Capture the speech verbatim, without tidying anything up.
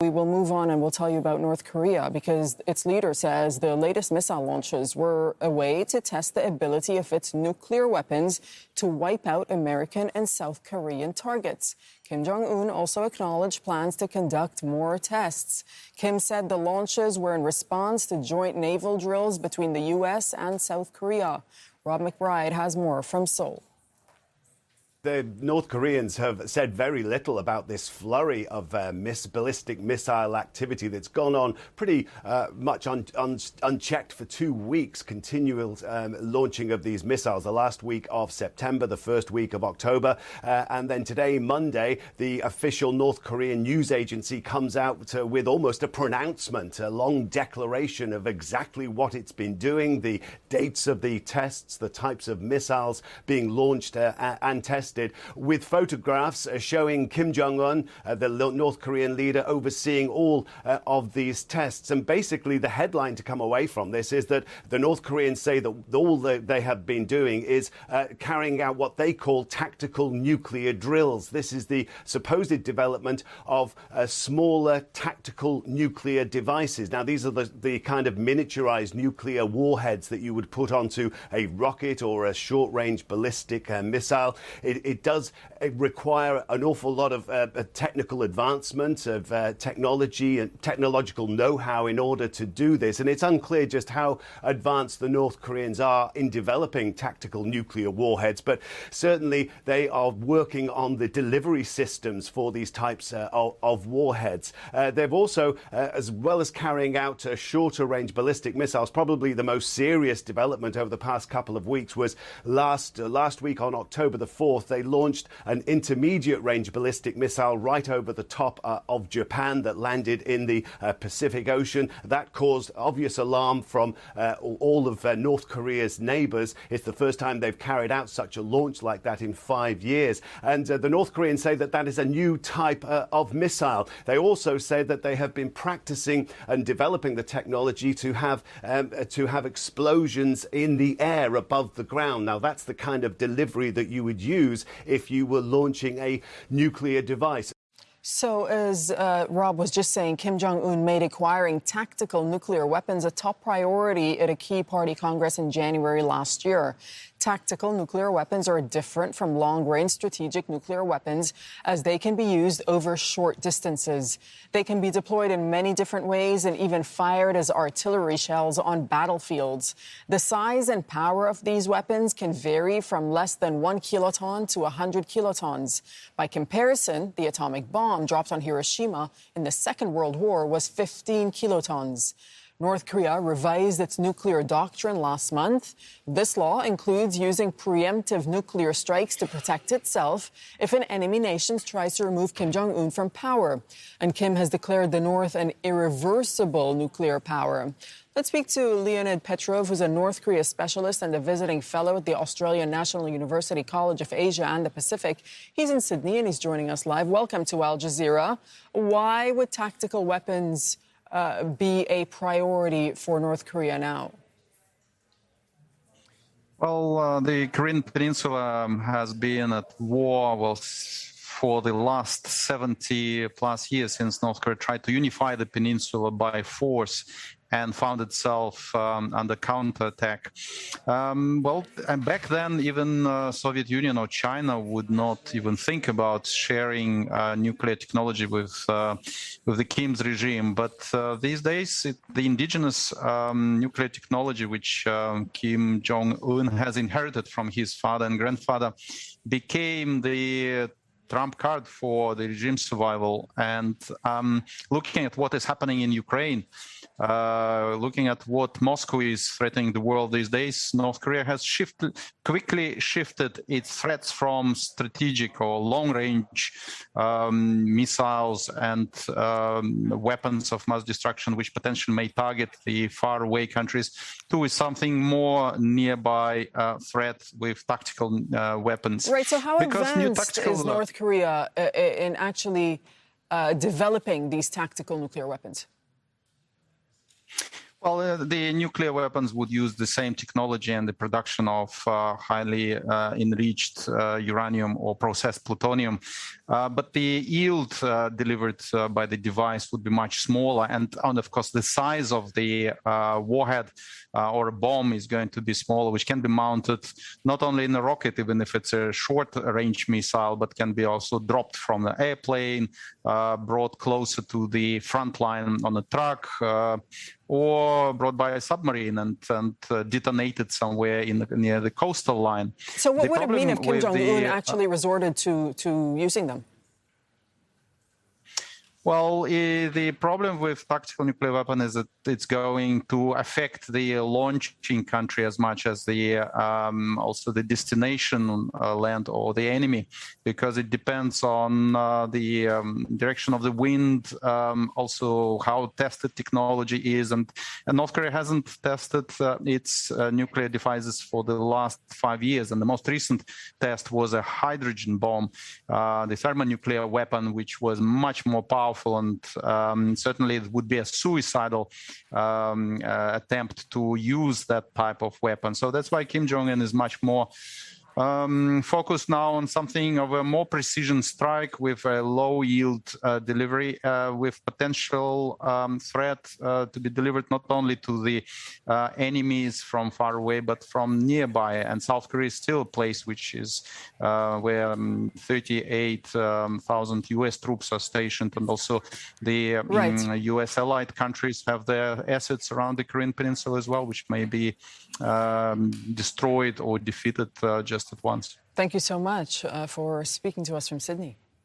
We will move on and we'll tell you about North Korea because its leader says the latest missile launches were a way to test the ability of its nuclear weapons to wipe out American and South Korean targets. Kim Jong-un also acknowledged plans to conduct more tests. Kim said the launches were in response to joint naval drills between the U S and South Korea. Rob McBride has more from Seoul. The North Koreans have said very little about this flurry of uh, miss ballistic missile activity that's gone on pretty uh, much un un unchecked for two weeks, continual um, launching of these missiles, the last week of September, the first week of October. Uh, and then today, Monday, the official North Korean news agency comes out uh, with almost a pronouncement, a long declaration of exactly what it's been doing, the dates of the tests, the types of missiles being launched uh, and tested, with photographs uh, showing Kim Jong-un, uh, the North Korean leader, overseeing all uh, of these tests. And basically the headline to come away from this is that the North Koreans say that all that they have been doing is uh, carrying out what they call tactical nuclear drills. This is the supposed development of uh, smaller tactical nuclear devices. Now, these are the, the kind of miniaturized nuclear warheads that you would put onto a rocket or a short-range ballistic uh, missile. It, It does require an awful lot of uh, technical advancement, of uh, technology and technological know-how in order to do this. And it's unclear just how advanced the North Koreans are in developing tactical nuclear warheads. But certainly they are working on the delivery systems for these types uh, of, of warheads. Uh, they've also, uh, as well as carrying out uh, shorter-range ballistic missiles, probably the most serious development over the past couple of weeks was last, uh, last week on October the fourth. They launched an intermediate-range ballistic missile right over the top uh, of Japan that landed in the uh, Pacific Ocean. That caused obvious alarm from uh, all of uh, North Korea's neighbors. It's the first time they've carried out such a launch like that in five years. And uh, the North Koreans say that that is a new type uh, of missile. They also say that they have been practicing and developing the technology to have um, uh, to have explosions in the air above the ground. Now, that's the kind of delivery that you would use if you were launching a nuclear device. So, as uh, Rob was just saying, Kim Jong-un made acquiring tactical nuclear weapons a top priority at a key party congress in January last year. Tactical nuclear weapons are different from long-range strategic nuclear weapons as they can be used over short distances. They can be deployed in many different ways and even fired as artillery shells on battlefields. The size and power of these weapons can vary from less than one kiloton to one hundred kilotons. By comparison, the atomic bomb dropped on Hiroshima in the Second World War was fifteen kilotons. North Korea revised its nuclear doctrine last month. This law includes using preemptive nuclear strikes to protect itself if an enemy nation tries to remove Kim Jong-un from power. And Kim has declared the North an irreversible nuclear power. Let's speak to Leonid Petrov, who's a North Korea specialist and a visiting fellow at the Australian National University College of Asia and the Pacific. He's in Sydney and he's joining us live. Welcome to Al Jazeera. Why would tactical weapons Uh, be a priority for North Korea now? Well, uh, the Korean Peninsula um, has been at war well, for the last seventy plus years since North Korea tried to unify the peninsula by force and found itself um, under counterattack. Um, well, and back then, even uh, Soviet Union or China would not even think about sharing uh, nuclear technology with uh, with the Kim's regime. But uh, these days, it, the indigenous um, nuclear technology, which um, Kim Jong-un has inherited from his father and grandfather, became the trump card for the regime's survival. And um, looking at what is happening in Ukraine, uh, looking at what Moscow is threatening the world these days, North Korea has shifted, quickly shifted its threats from strategic or long-range um, missiles and um, weapons of mass destruction, which potentially may target the faraway countries, to something more nearby uh, threat with tactical uh, weapons. Right. So how because advanced is North Korea uh, in actually uh, developing these tactical nuclear weapons? Well, uh, the nuclear weapons would use the same technology and the production of uh, highly uh, enriched uh, uranium or processed plutonium. Uh, but the yield uh, delivered uh, by the device would be much smaller. And, and of course, the size of the uh, warhead uh, or a bomb is going to be smaller, which can be mounted not only in a rocket, even if it's a short-range missile, but can be also dropped from the airplane, uh, brought closer to the front line on a truck, uh, or brought by a submarine and, and uh, detonated somewhere in the, near the coastal line. So what the would it mean if Kim Jong-un the, actually uh, resorted to, to using them? Well, uh, the problem with tactical nuclear weapon is that it's going to affect the launching country as much as the um, also the destination uh, land or the enemy, because it depends on uh, the um, direction of the wind, um, also how tested technology is, and, and North Korea hasn't tested uh, its uh, nuclear devices for the last five years, and the most recent test was a hydrogen bomb, uh, the thermonuclear weapon, which was much more powerful. And um, certainly it would be a suicidal um, uh, attempt to use that type of weapon. So that's why Kim Jong-un is much more um, focused now on something of a more precision strike with a low yield uh, delivery, uh, with potential um, threat uh, to be delivered not only to the uh, enemies from far away, but from nearby. And South Korea is still a place which is uh, where um, thirty-eight thousand U S troops are stationed, and also the um, right. U S allied countries have their assets around the Korean Peninsula as well, which may be um, destroyed or defeated uh, just at once. Thank you so much uh, for speaking to us from Sydney.